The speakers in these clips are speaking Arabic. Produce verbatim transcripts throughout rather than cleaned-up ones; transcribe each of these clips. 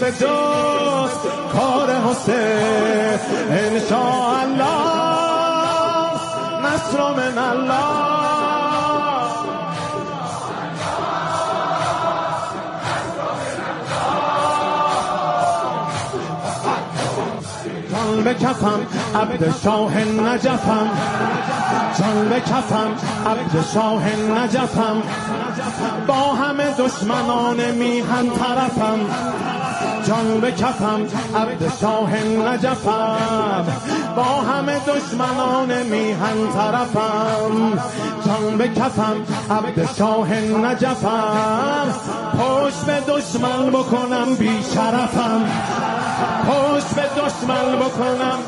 به جز کار حسین انشاءالله نصر من الله. جان به کفم عبد شاه نجفم، جان به کفم عبد شاه نجفم، با همه دشمنان میهن طرفم. جان به کفم عبد شاه نجفم، با همه دشمنان میهن طرفم. جان به کفم عبد شاه نجفم، پشت به دشمن بکنم بی شرفم، پشت به دشمن بکنم،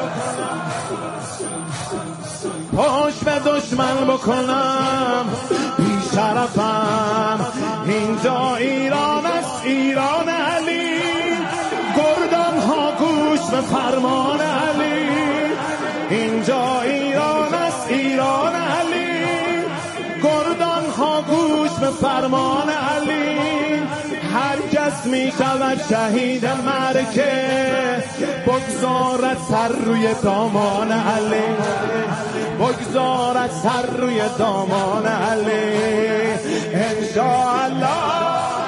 پشت به دشمن بکنم بی شرفم. اینجا ایران است، ایران علی، گردان ها گوش به فرمان علی. اینجا ایران است، ایران علی، گردان ها گوش به فرمان علی. هر کس می شود شهید مرکه، بگذارد سر روی دامان علی، بگذارد سر روی دامان علی انشاءالله.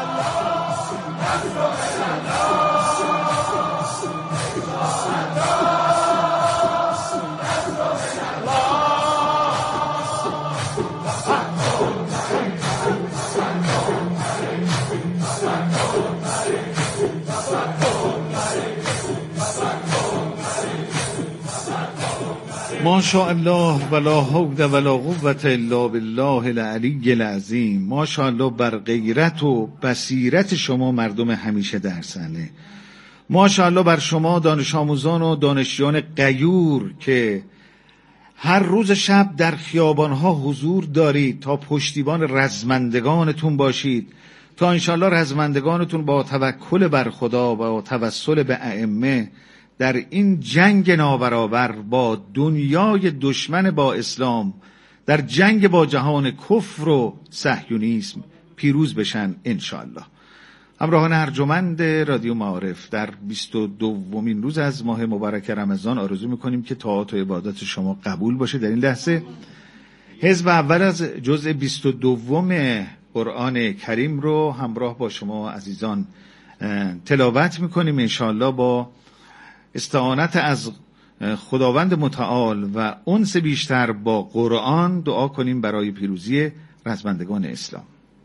ما شاء الله ولا حول ولا قوة الا بالله العلی العظیم. ما شاء الله بر غیرت و بصیرت شما مردم همیشه در صحنه. ما شاء الله بر شما دانش آموزان و دانشجویان غیور که هر روز شب در خیابانها حضور دارید تا پشتیبان رزمندگانتون باشید، تا انشاءالله رزمندگانتون با توکل بر خدا و توسل به ائمه در این جنگ نابرابر با دنیای دشمن با اسلام، در جنگ با جهان کفر و صهیونیسم پیروز بشن انشاءالله. همراهان ارجمند رادیو معارف، در بیست و دومین روز از ماه مبارک رمضان آرزو میکنیم که طاعات و عبادات شما قبول باشه. در این لحظه حزب اول از جزء بیست و دوم قرآن کریم رو همراه با شما عزیزان تلاوت میکنیم انشاءالله. با استعانت از خداوند متعال و انس بیشتر با قرآن دعا کنیم برای پیروزی رزمندگان اسلام.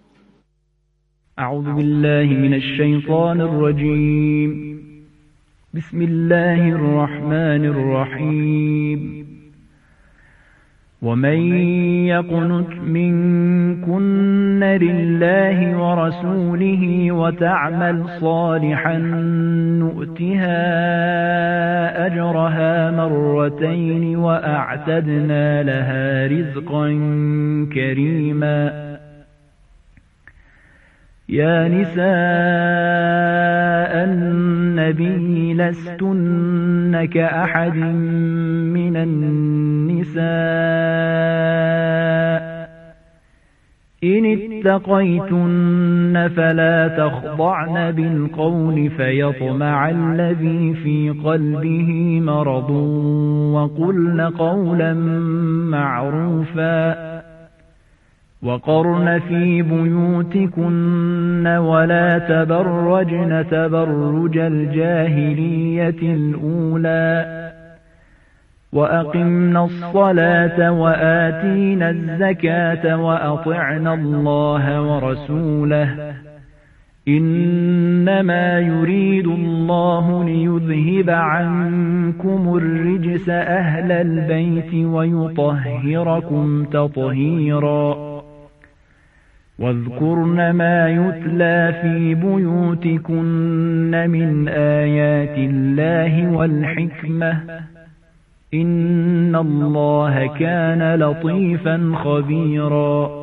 اعوذ بالله من الشیطان الرجیم. بسم الله الرحمن الرحیم. ومن يقنت منكن لله ورسوله وتعمل صالحا نؤتها أجرها مرتين وأعتدنا لها رزقا كريما. يا نساء النبي لستن كأحد من النساء إن اتقيتن فلا تخضعن بالقول فيطمع الذي في قلبه مرض وقلن قولا معروفا. وقرن في بيوتكن ولا تبرجن تبرج الجاهلية الأولى وأقمنا الصلاة وآتينا الزكاة وأطعنا الله ورسوله إنما يريد الله ليذهب عنكم الرجس أهل البيت ويطهركم تطهيرا. واذكرن ما يتلى في بيوتكن من آيات الله والحكمة إن الله كان لطيفا خبيرا.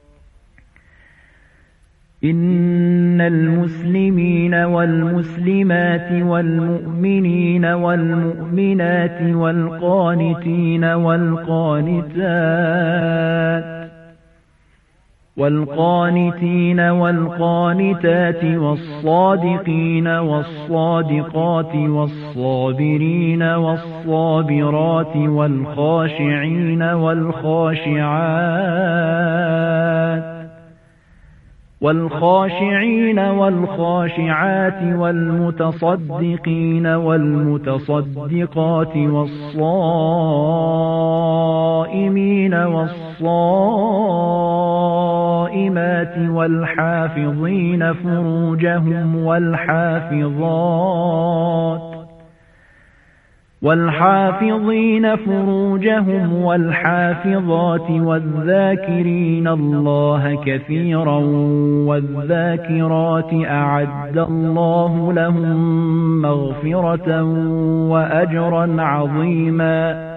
إن المسلمين والمسلمات والمؤمنين والمؤمنات والقانتين والقانتات والقانتين والقانتات والصادقين والصادقات والصابرين والصابرات والخاشعين والخاشعات والخاشعين والخاشعات والمتصدقين والمتصدقات والصائمين والصائمات والحافظين فروجهم والحافظات والحافظين فروجهم والحافظات والذاكرين الله كثيرا والذاكرات أعد الله لهم مغفرة وأجرا عظيما.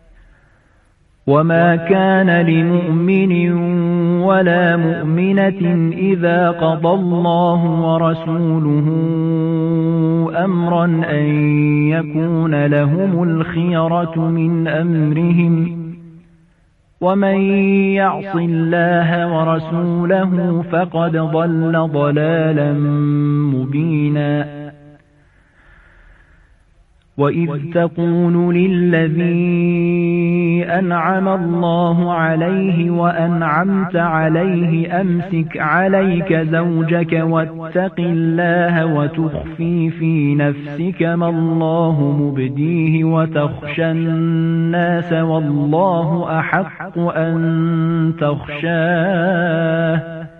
وما كان لمؤمن ولا مؤمنة إذا قضى الله ورسوله أمرا أن يكون لهم الخيرة من أمرهم ومن يعص الله ورسوله فقد ضل ضلالا مبينا. وإذ تقول للذي أنعم الله عليه وأنعمت عليه أمسك عليك زوجك واتق الله وتخفي في نفسك ما الله مبديه وتخشى الناس والله أحق أن تخشاه.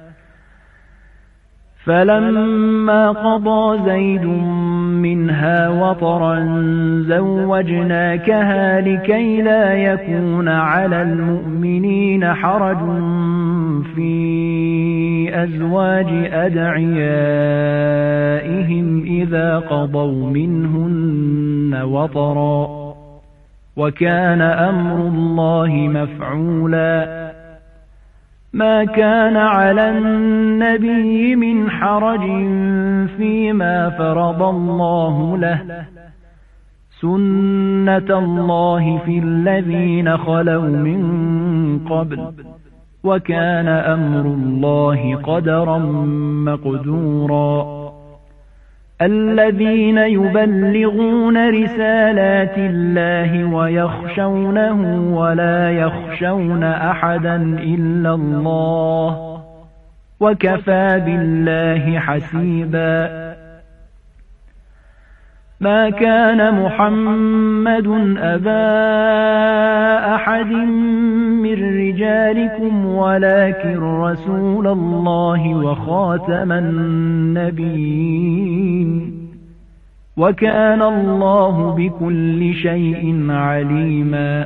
فلما قضى زيد منها وطرا زوجناكها لكي لا يكون على المؤمنين حرج في أزواج أدعيائهم إذا قضوا منهن وطرا وكان أمر الله مفعولا. ما كان على النبي من حرج فيما فرض الله له سنة الله في الذين خلوا من قبل وكان أمر الله قدرا مقدورا. الذين يبلغون رسالات الله ويخشونه ولا يخشون أحدا إلا الله وكفى بالله حسيبا. ما كان محمد أبا أحد من رجالكم ولكن رسول الله وخاتم النبيين وكان الله بكل شيء عليما.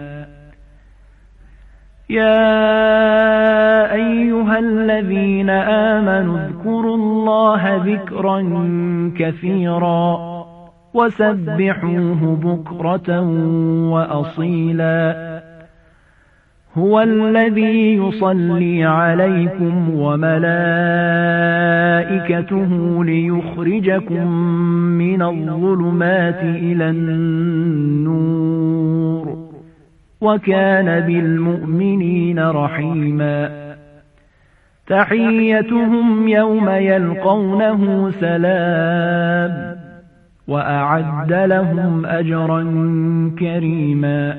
يا أيها الذين آمنوا اذكروا الله ذكرا كثيرا وسبحوه بكرة وأصيلا. هو الذي يصلي عليكم وملائكته ليخرجكم من الظلمات إلى النور وكان بالمؤمنين رحيما. تحيتهم يوم يلقونه سلام وأعد لهم أجرا كريما.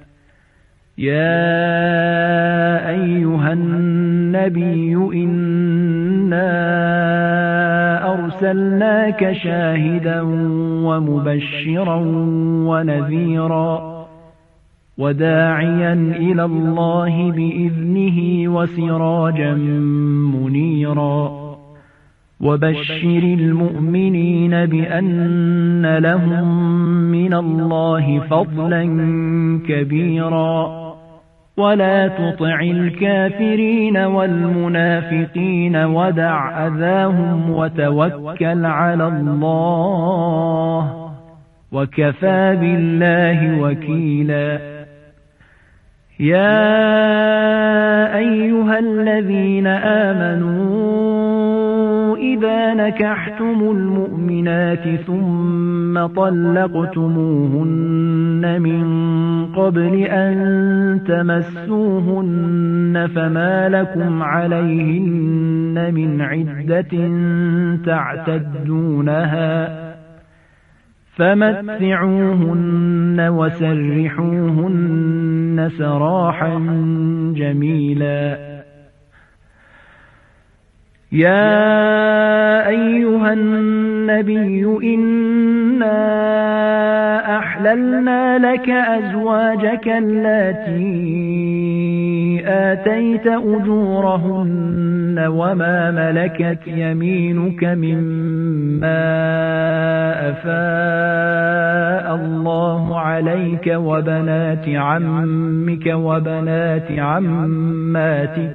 يا أيها النبي إنا أرسلناك شاهدا ومبشرا ونذيرا وداعيا إلى الله بإذنه وسراجا منيرا. وبشر المؤمنين بأن لهم من الله فضلا كبيرا. ولا تطع الكافرين والمنافقين ودع أذاهم وتوكل على الله وكفى بالله وكيلا. يا أيها الذين آمنوا إذا نكحتم المؤمنات ثم طلقتموهن من قبل أن تمسوهن فما لكم عليهن من عدة تعتدونها فمتعوهن وسرحوهن سراحا جميلا. يا أيها النبي إنا أحللنا لك أزواجك اللاتي آتيت أجورهن وما ملكت يمينك مما أفاء الله عليك وبنات عمك وبنات عماتك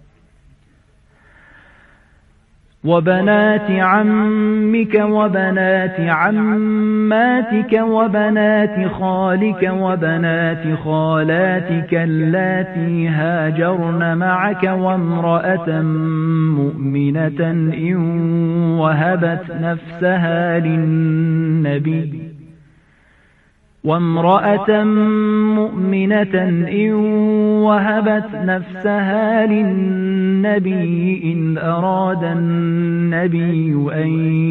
وبنات عمك وبنات عماتك وبنات خالك وبنات خالاتك اللاتي هاجرن معك وامرأة مؤمنة إن وهبت نفسها للنبي وامرأة مؤمنة إن وهبت نفسها للنبي إن أراد النبي أن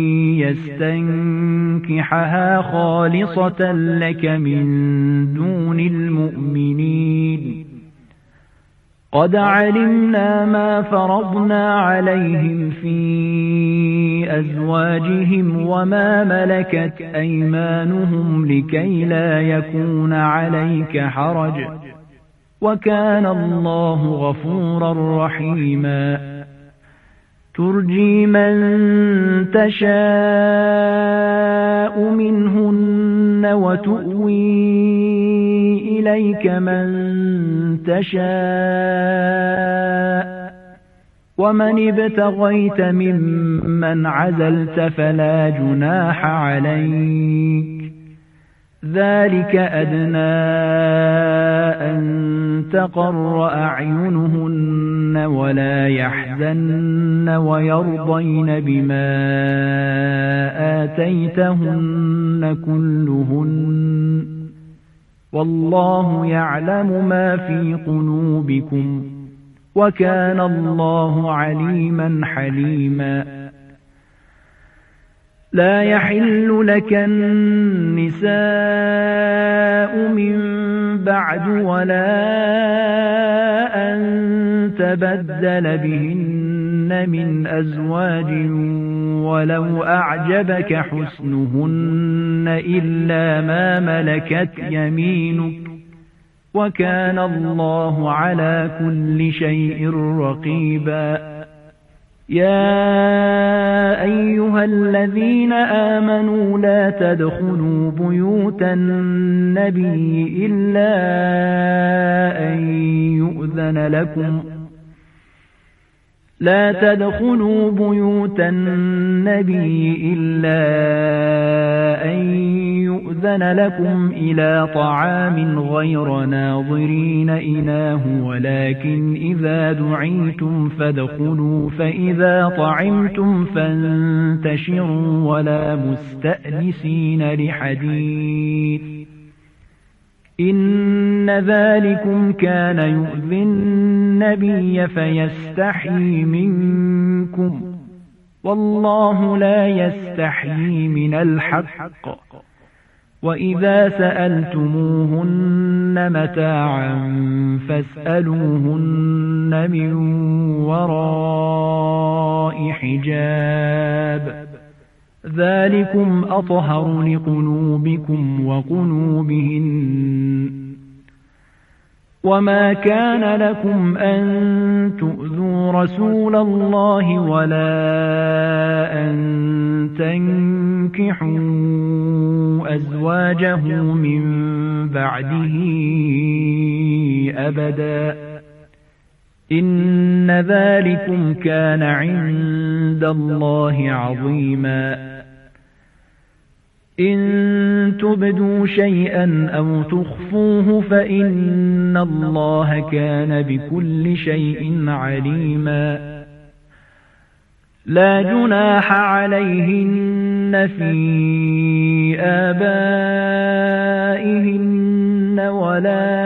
يستنكحها خالصة لك من دون المؤمنين. قد علمنا ما فرضنا عليهم في أزواجهم وما ملكت أيمانهم لكي لا يكون عليك حرج وكان الله غفورا رحيما. ترجي من تشاء منهن وتؤوي إليك من تشاء ومن ابتغيت ممن عزلت فلا جناح عليك ذلك أدنى أن تقر أعينهن ولا يحزن ويرضين بما آتيتهن كلهن والله يعلم ما في قلوبكم وكان الله عليما حليما. لا يحل لك النساء من بعد ولا أن تبدل بهن من أزواج ولو أعجبك حسنهن إلا ما ملكت يمينك وكان الله على كل شيء رقيبا. يا أيها الذين آمنوا لا تدخلوا بيوت النبي إلا أن يؤذن لكم لا تدخلوا بيوت النبي إلا أن يؤذن لكم إلى طعام غير ناظرين إناه ولكن إذا دعيتم فادخلوا فإذا طعمتم فانتشروا ولا مستأنسين لحديث إن ذلكم كان يؤذي النبي فيستحيي منكم والله لا يستحيي من الحق. وإذا سألتموهن متاعا فاسألوهن من وراء حجاب ذلكم أطهر لقلوبكم وقلوبهن. وما كان لكم أن تؤذوا رسول الله ولا أن تنكحوا أزواجه من بعده أبدا إن ذلكم كان عند الله عظيما. إن تبدوا شيئا أو تخفوه فإن الله كان بكل شيء عليما. لا جناح عليهن في آبائهن ولا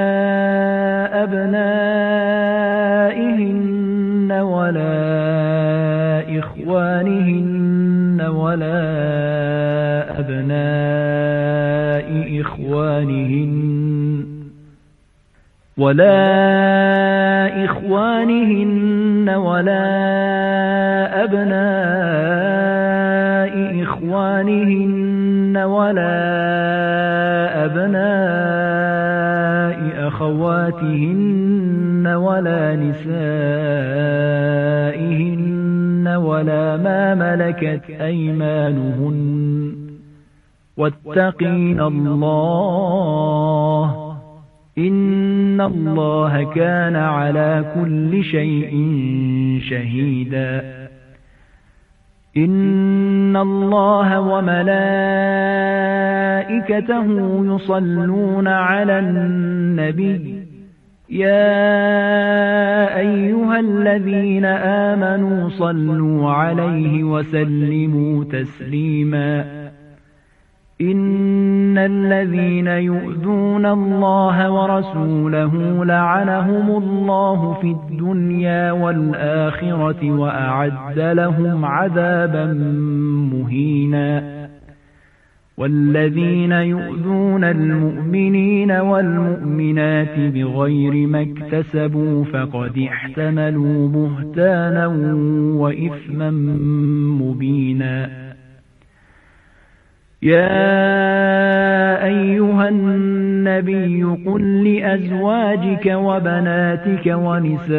أبنائهن ولا إخوانهن ولا أبناء إخوانهن ولا إخوانهن ولا أبناء إخوانهن ولا أبناء أخواتهن ولا نسائهن ولا ما ملكت أيمانهن واتقين الله إن الله كان على كل شيء شهيدا إن الله وملائكته يصلون على النبي يا أيها الذين آمنوا صلوا عليه وسلموا تسليما إن الذين يؤذون الله ورسوله لعنهم الله في الدنيا والآخرة وأعد لهم عذابا مهينا والذين يؤذون المؤمنين والمؤمنات بغير ما اكتسبوا فقد احتملوا بهتانا وإثما مبينا يا أيها النبي قل لأزواجك وبناتك ونساء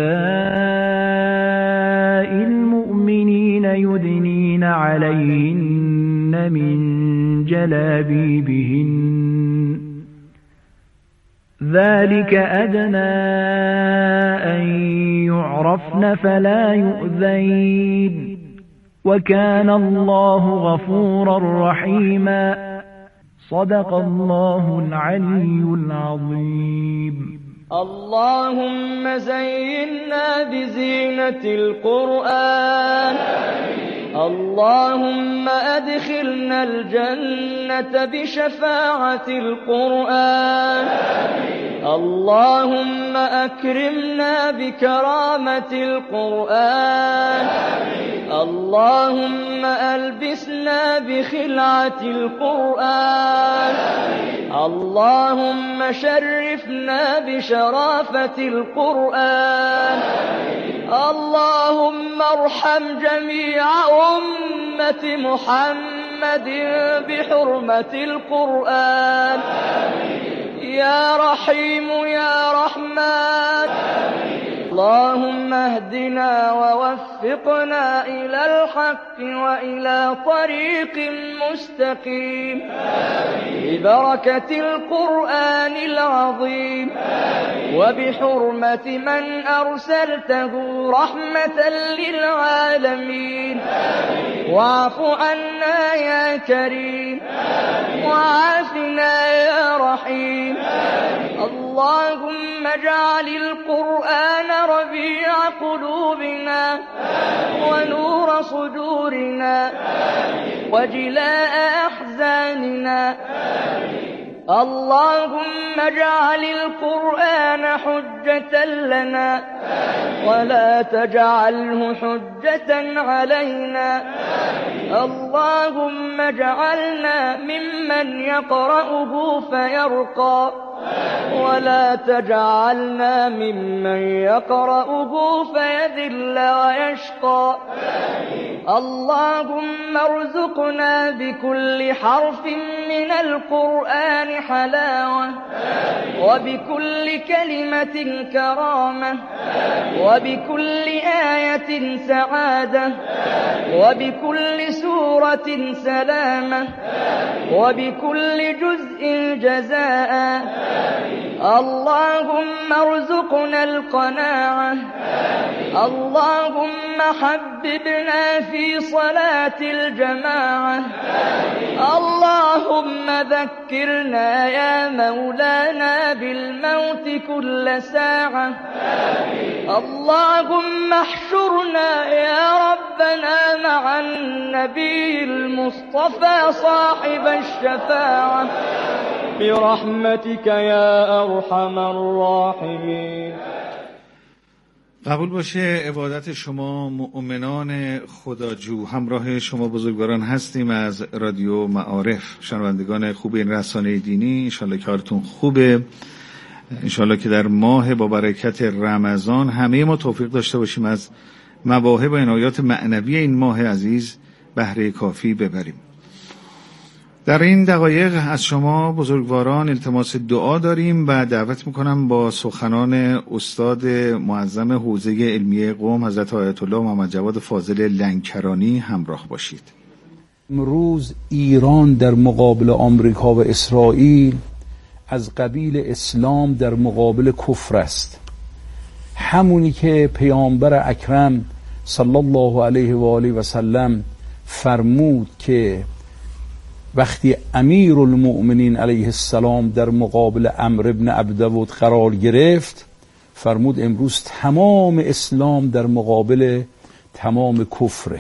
المؤمنين يدنين عليهن من جلابيبهن ذلك أدنى أن يعرفن فلا يؤذين وكان الله غفورا رحيما صدق الله العلي العظيم. اللهم زينا بزينة القرآن. اللهم أدخلنا الجنة بشفاعة القرآن. اللهم أكرمنا بكرامة القرآن. اللهم ألبسنا بخلعة القرآن. اللهم شرفنا بشرافة القرآن. اللهم ارحم جميع أمة محمد بحرمة القرآن. يا رحيم يا رحمن. اللهم اهدنا ووفقنا إلى الحق وإلى طريق مستقيم ببركة القرآن العظيم وبحرمة من أرسلته رحمة للعالمين. واعف عنا يا كريم وعافنا يا رحيم. اللهم اجعل القرآن ربيع قلوبنا ونور صدورنا وجلاء أحزاننا. اللهم اجعل القرآن حجة لنا ولا تجعله حجة علينا. اللهم اجعلنا ممن يقرأه فيرقى ولا تجعلنا ممن يقرأه فيذل ويشقى. اللهم ارزقنا بكل حرف من القرآن حلاوة وبكل كلمة كرامة وبكل آية سعادة وبكل سورة سلامة وبكل جزء جزاء. اللهم ارزقنا القناعة. اللهم حببنا في صلاة الجماعة. اللهم ذكرنا يا مولانا بالموت كل ساعة. اللهم احشرنا يا رب وقفنا مع النبي المصطفى صاحب الشفاعة برحمتك يا أرحم الراحمين. قبول باشه عبادت شما مؤمنان خداجو. همراه شما بزرگواران هستیم از رادیو معارف. شنوندگان خوب این رسانه دینی، انشالله که حالتون خوبه، انشالله که در ماه با برکت رمضان همه ما توفیق داشته باشیم از مواهب و عنایات معنوی این ماه عزیز بهره کافی ببریم. در این دقایق از شما بزرگواران التماس دعا داریم و دعوت میکنم با سخنان استاد معظم حوزه علمیه قم حضرت آیت الله محمد جواد فاضل لنکرانی همراه باشید. امروز ایران در مقابل آمریکا و اسرائیل از قبیل اسلام در مقابل کفر است. همونی که پیامبر اکرم صلی الله علیه و آله و سلم فرمود که وقتی امیر المؤمنین علیه السلام در مقابل عمرو ابن عبدود قرار گرفت، فرمود امروز تمام اسلام در مقابل تمام کفره.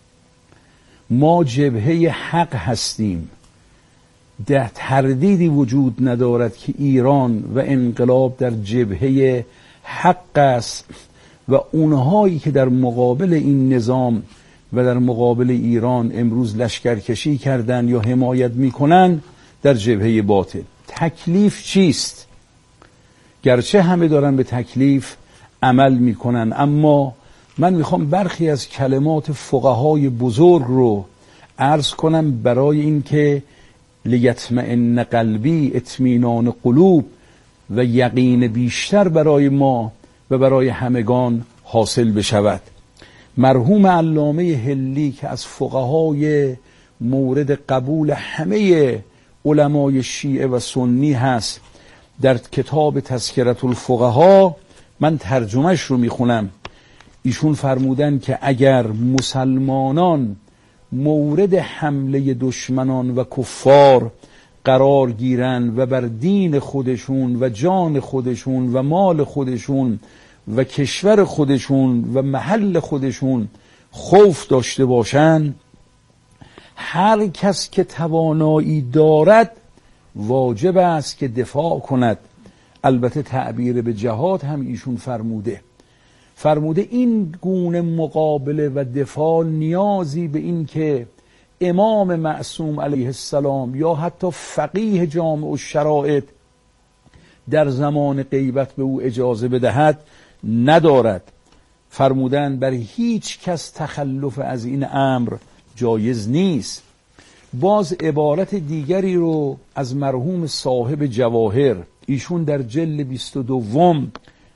ما جبهه حق هستیم، ده تردیدی وجود ندارد که ایران و انقلاب در جبهه حق است و اونهایی که در مقابل این نظام و در مقابل ایران امروز لشکرکشی کردن یا حمایت میکنن در جبهه باطل. تکلیف چیست؟ گرچه همه دارن به تکلیف عمل میکنن، اما من میخوام برخی از کلمات فقهای بزرگ رو عرض کنم برای اینکه لیطمئن قلبی، اطمینان قلوب و یقین بیشتر برای ما و برای همگان حاصل بشود. مرحوم علامه حلی که از فقهای مورد قبول همه علمای شیعه و سنی هست، در کتاب تذکرة الفقها، من ترجمهش رو میخونم، ایشون فرمودن که اگر مسلمانان مورد حمله دشمنان و کفار قرار گیرن و بر دین خودشون و جان خودشون و مال خودشون و کشور خودشون و محل خودشون خوف داشته باشن، هر کس که توانایی دارد واجب است که دفاع کند. البته تعبیر به جهاد هم ایشون فرموده فرموده این گونه مقابله و دفاع نیازی به این که امام معصوم علیه السلام یا حتی فقیه جامع الشرائط در زمان غیبت به او اجازه بدهد ندارد. فرمودن بر هیچ کس تخلف از این امر جایز نیست. باز عبارت دیگری رو از مرحوم صاحب جواهر، ایشون در جلد بیست و دوم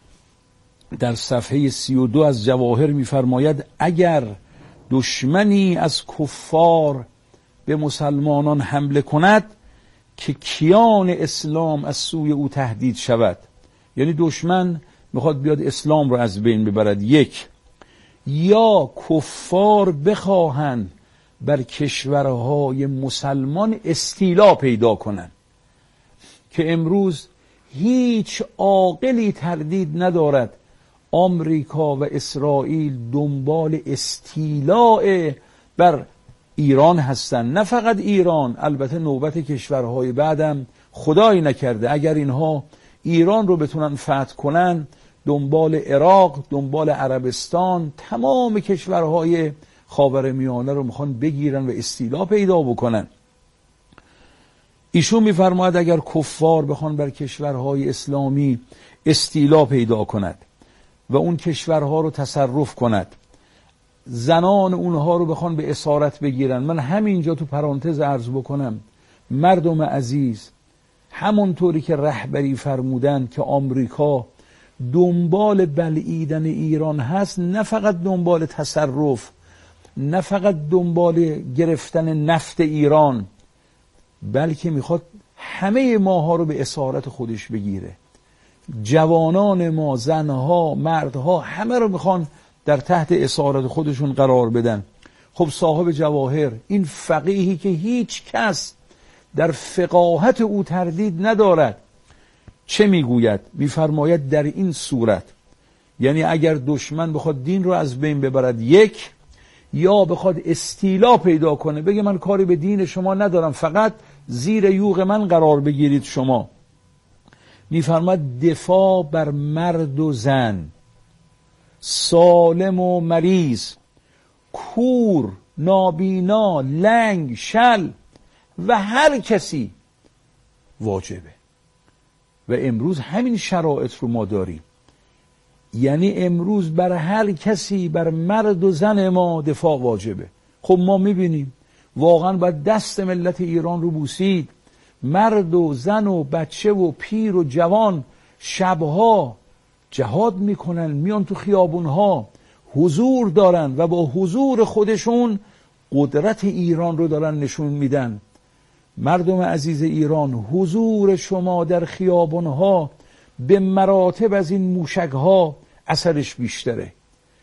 در صفحه سی و دو از جواهر می‌فرماید اگر دشمنی از کفار به مسلمانان حمله کند که کیان اسلام از سوی او تهدید شود، یعنی دشمن میخواد بیاد اسلام رو از بین ببرد، یک، یا کفار بخواهند بر کشورهای مسلمان استیلا پیدا کنند، که امروز هیچ عاقلی تردید ندارد آمریکا و اسرائیل دنبال استیلاء بر ایران هستن. نه فقط ایران، البته نوبت کشورهای بعدم خدایی نکرده اگر اینها ایران رو بتونن فتح کنن، دنبال عراق، دنبال عربستان، تمام کشورهای خاورمیانه رو میخوان بگیرن و استیلا پیدا بکنن. ایشون میفرماید اگر کفار بخوان بر کشورهای اسلامی استیلا پیدا کند و اون کشورها رو تصرف کند، زنان اونها رو بخوان به اسارت بگیرن، من همینجا تو پرانتز عرض بکنم مردم عزیز، همونطوری که رهبری فرمودن که آمریکا دنبال بلعیدن ایران هست، نه فقط دنبال تصرف، نه فقط دنبال گرفتن نفت ایران، بلکه میخواد همه ماها رو به اسارت خودش بگیره. جوانان ما، زنها، مردها، همه رو میخوان در تحت اسارت خودشون قرار بدن. خب صاحب جواهر، این فقیهی که هیچ کس در فقاهت او تردید ندارد، چه میگوید؟ میفرماید در این صورت، یعنی اگر دشمن بخواد دین رو از بین ببرد، یک، یا بخواد استیلا پیدا کنه بگه من کاری به دین شما ندارم، فقط زیر یوغ من قرار بگیرید شما. میفرماد دفاع بر مرد و زن، سالم و مریض، کور، نابینا، لنگ، شل و هر کسی واجبه. و امروز همین شرایط رو ما داریم. یعنی امروز بر هر کسی، بر مرد و زن ما دفاع واجبه. خب ما میبینیم واقعا باید دست ملت ایران رو بوسید. مرد و زن و بچه و پیر و جوان شبها جهاد میکنن، میان تو خیابونها حضور دارن و با حضور خودشون قدرت ایران رو دارن نشون میدن. مردم عزیز ایران، حضور شما در خیابونها به مراتب از این موشکها اثرش بیشتره.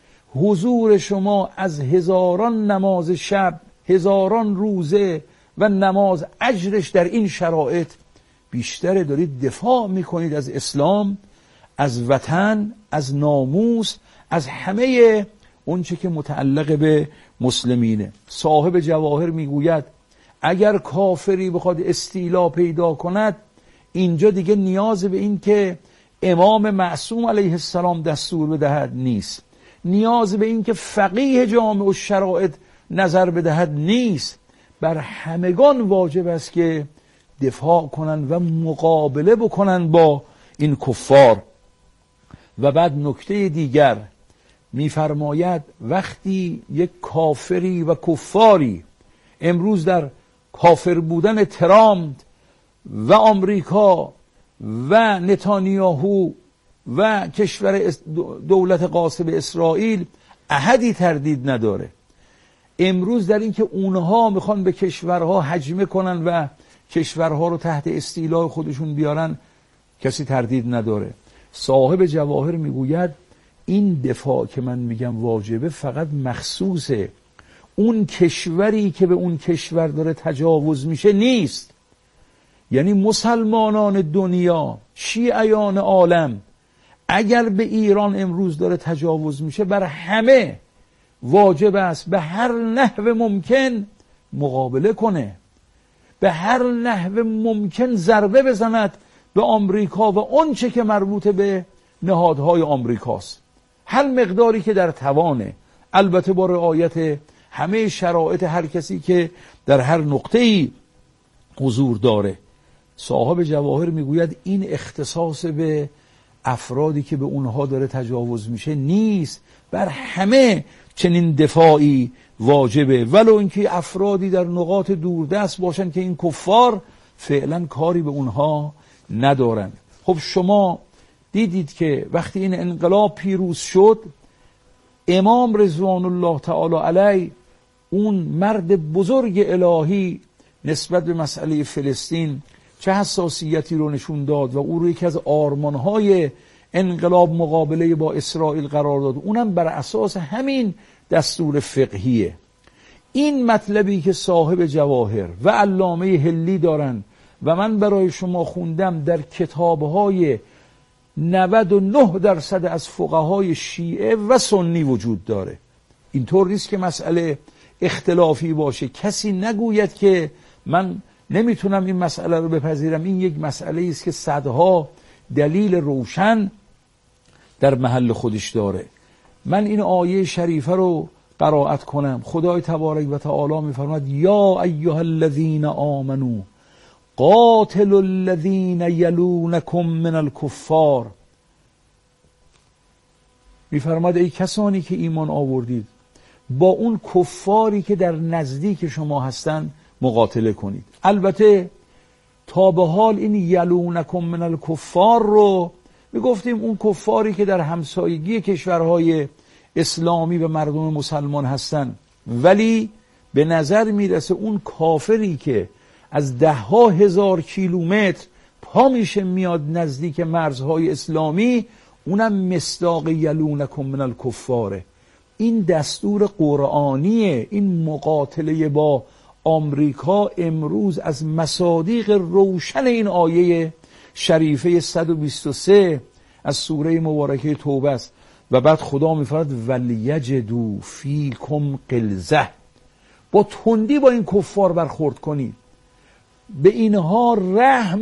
حضور شما از هزاران نماز شب، هزاران روزه و نماز اجرش در این شرایط بیشتره. دارید دفاع میکنید از اسلام، از وطن، از ناموس، از همه اونچه که متعلق به مسلمینه. صاحب جواهر میگوید اگر کافری بخواد استیلا پیدا کند، اینجا دیگه نیاز به این که امام معصوم علیه السلام دستور بدهد نیست، نیاز به این که فقیه جامع و شرایط نظر بدهد نیست. بر همگان واجب است که دفاع کنند و مقابله بکنند با این کفار. و بعد نکته دیگر میفرماید وقتی یک کافری و کفاری امروز در کافر بودن ترامپ و آمریکا و نتانیاهو و کشور دولت غاصب اسرائیل احدی تردید نداره، امروز در این که اونها میخوان به کشورها هجمه کنن و کشورها رو تحت استیلای خودشون بیارن کسی تردید نداره. صاحب جواهر میگوید این دفاع که من میگم واجبه فقط مخصوصه اون کشوری که به اون کشور داره تجاوز میشه نیست. یعنی مسلمانان دنیا، شیعیان عالم، اگر به ایران امروز داره تجاوز میشه بر همه واجب است به هر نحو ممکن مقابله کنه، به هر نحو ممکن ضربه بزند به آمریکا و اون چه که مربوط به نهادهای آمریکاست، هر مقداری که در توانه، البته با رعایت همه شرایط هر کسی که در هر نقطه‌ای حضور داره. صاحب جواهر میگوید این اختصاص به افرادی که به اونها داره تجاوز میشه نیست، بر همه چنین دفاعی واجبه، ولو اینکه افرادی در نقاط دوردست باشن که این کفار فعلا کاری به اونها ندارن. خب شما دیدید که وقتی این انقلاب پیروز شد، امام رضوان الله تعالی علیه، اون مرد بزرگ الهی، نسبت به مسئله فلسطین چه حساسیتی رو نشون داد و او رو یکی از آرمانهای انقلاب مقابله با اسرائیل قرار داد، اونم بر اساس همین دستور فقهیه. این مطلبی که صاحب جواهر و علامه هلی دارن و من برای شما خوندم در کتابهای نود و نه درصد از فقهای شیعه و سنی وجود داره. اینطور نیست که مسئله اختلافی باشه، کسی نگوید که من نمیتونم این مسئله رو بپذیرم. این یک مسئله است که صدها دلیل روشن در محل خودش داره. من این آیه شریفه رو قرائت کنم. خدای تبارک و تعالی میفرماید یا ایها الذین آمنو قاتلوا الذین یلونکم من الکفار. میفرماید ای کسانی که ایمان آوردید با اون کفاری که در نزدیک شما هستن مقاتله کنید. البته تا به حال این یلونکم من الکفار رو میگفتیم اون کفاری که در همسایگی کشورهای اسلامی و مردم مسلمان هستن، ولی به نظر میرسه اون کافری که از ده ها هزار کیلومتر پا میشه میاد نزدیک مرزهای اسلامی، اونم مصداق یلونکم من الکفاره. این دستور قرآنیه. این مقاتله با آمریکا امروز از مصادیق روشن این آیه شریفه صد و بیست و سه از سوره مبارکه توبه است. و بعد خدا میفرماید ولیجدوا فیکم غلظه، با تندی با این کفار برخورد کنید، به اینها رحم